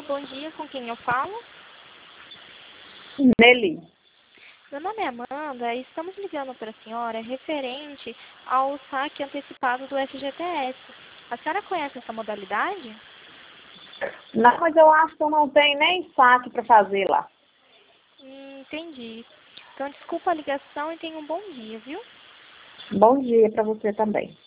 bom dia, com quem eu falo? Nelly. Meu nome é Amanda e estamos ligando para a senhora referente ao saque antecipado do FGTS. A senhora conhece essa modalidade? Não, mas eu acho que eu não tenho nem saque para fazer lá. Entendi. Então, desculpa a ligação e tenha um bom dia, viu? Bom dia para você também.